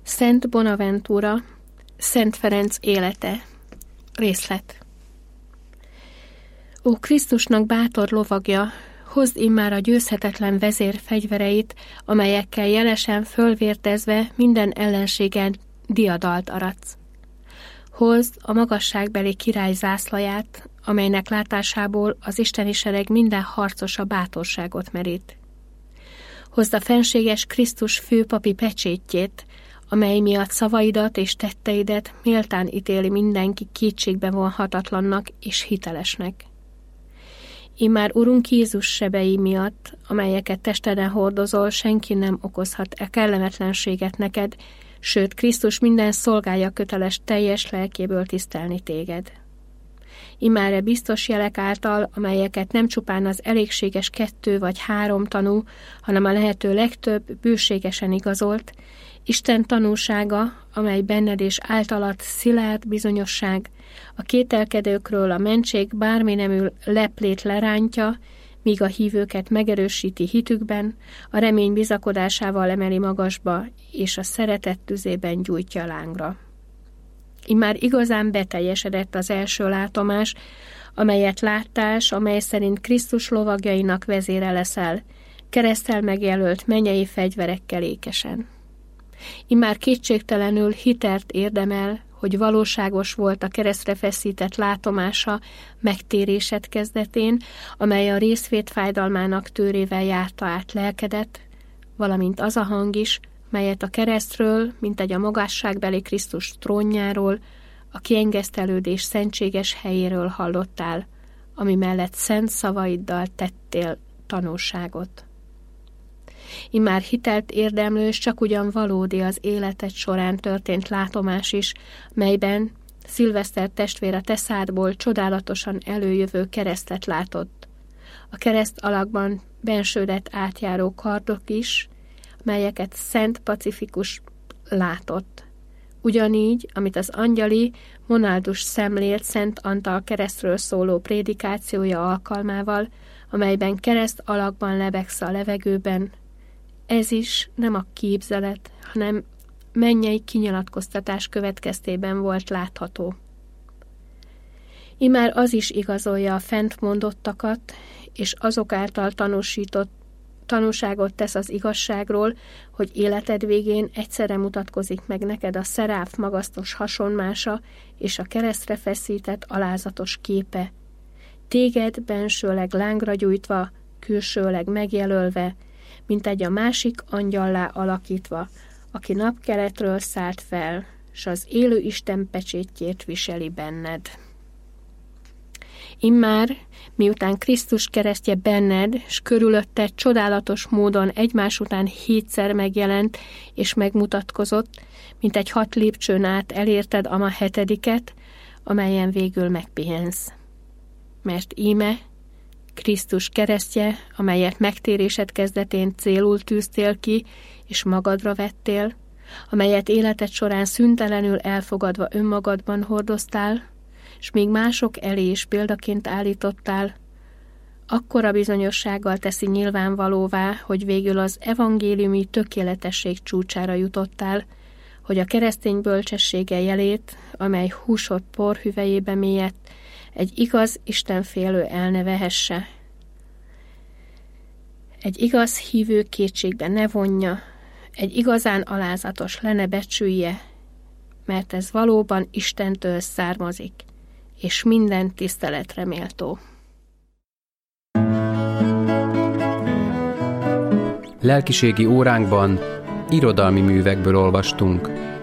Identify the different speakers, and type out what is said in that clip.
Speaker 1: Szent Bonaventura, Szent Ferenc élete. Részlet. Ó Krisztusnak bátor lovagja, hozd immár a győzhetetlen vezér fegyvereit, amelyekkel jelesen fölvértezve minden ellenségen diadalt aratsz. Hozd a magasságbeli király zászlaját, amelynek látásából az isteni sereg minden harcosa bátorságot merít. Hozd a fenséges Krisztus főpapi pecsétjét, amely miatt szavaidat és tetteidet méltán ítéli mindenki kétségbe vonhatatlannak és hitelesnek. Immár Urunk Jézus sebei miatt, amelyeket testeden hordozol, senki nem okozhat kellemetlenséget neked, sőt Krisztus minden szolgája köteles teljes lelkéből tisztelni téged. Immáre biztos jelek által, amelyeket nem csupán az elégséges 2 vagy 3 tanú, hanem a lehető legtöbb bőségesen igazolt, Isten tanúsága, amely benned és általad szilárd bizonyosság, a kételkedőkről a mentség bármi nemű leplét lerántja, míg a hívőket megerősíti hitükben, a remény bizakodásával emeli magasba, és a szeretet tüzében gyújtja lángra. Immár igazán beteljesedett az első látomás, amelyet láttál, amely szerint Krisztus lovagjainak vezére leszel, kereszttel megjelölt mennyei fegyverekkel ékesen. Immár kétségtelenül hitelt érdemel, hogy valóságos volt a keresztre feszített látomása megtérésed kezdetén, amely a részvét fájdalmának tőrével járta át lelkedet, valamint az a hang is, melyet a keresztről, mint egy a magasságbeli Krisztus trónjáról, a kiengesztelődés szentséges helyéről hallottál, ami mellett szent szavaiddal tettél tanúságot. Immár hitelt érdemlő, és csak ugyan valódi az életed során történt látomás is, melyben Szilveszter testvér a te szádból csodálatosan előjövő keresztet látott. A kereszt alakban bensődet átjáró kardok is, melyeket Szent Pacifikus látott. Ugyanígy, amit az angyali Monaldus szemlélt Szent Antal keresztről szóló prédikációja alkalmával, amelyben kereszt alakban lebegsz a levegőben, ez is nem a képzelet, hanem mennyei kinyilatkoztatás következtében volt látható. Immár az is igazolja a fent mondottakat, és azok által tanúságot tesz az igazságról, hogy életed végén egyszerre mutatkozik meg neked a szeráf magasztos hasonmása és a keresztre feszített alázatos képe. Téged bensőleg lángra gyújtva, külsőleg megjelölve, mint egy a másik angyallá alakítva, aki napkeletről szállt fel, s az élő Isten pecsétjét viseli benned. Immár, miután Krisztus keresztje benned, s körülötted csodálatos módon egymás után 7-szer megjelent és megmutatkozott, mint egy 6 lépcsőn át elérted a 7., amelyen végül megpihensz. Mert íme, Krisztus keresztje, amelyet megtérésed kezdetén célul tűztél ki, és magadra vettél, amelyet életed során szüntelenül elfogadva önmagadban hordoztál, s még mások elé is példaként állítottál, akkora bizonyossággal teszi nyilvánvalóvá, hogy végül az evangéliumi tökéletesség csúcsára jutottál, hogy a keresztény bölcsessége jelét, amely húsod porhüvelyébe mélyedt, egy igaz istenfélő el ne vehesse. Egy igaz hívő kétségbe ne vonja, egy igazán alázatos le ne becsülje, mert ez valóban Istentől származik, és minden tiszteletre méltó.
Speaker 2: Lelkiségi óránkban irodalmi művekből olvastunk.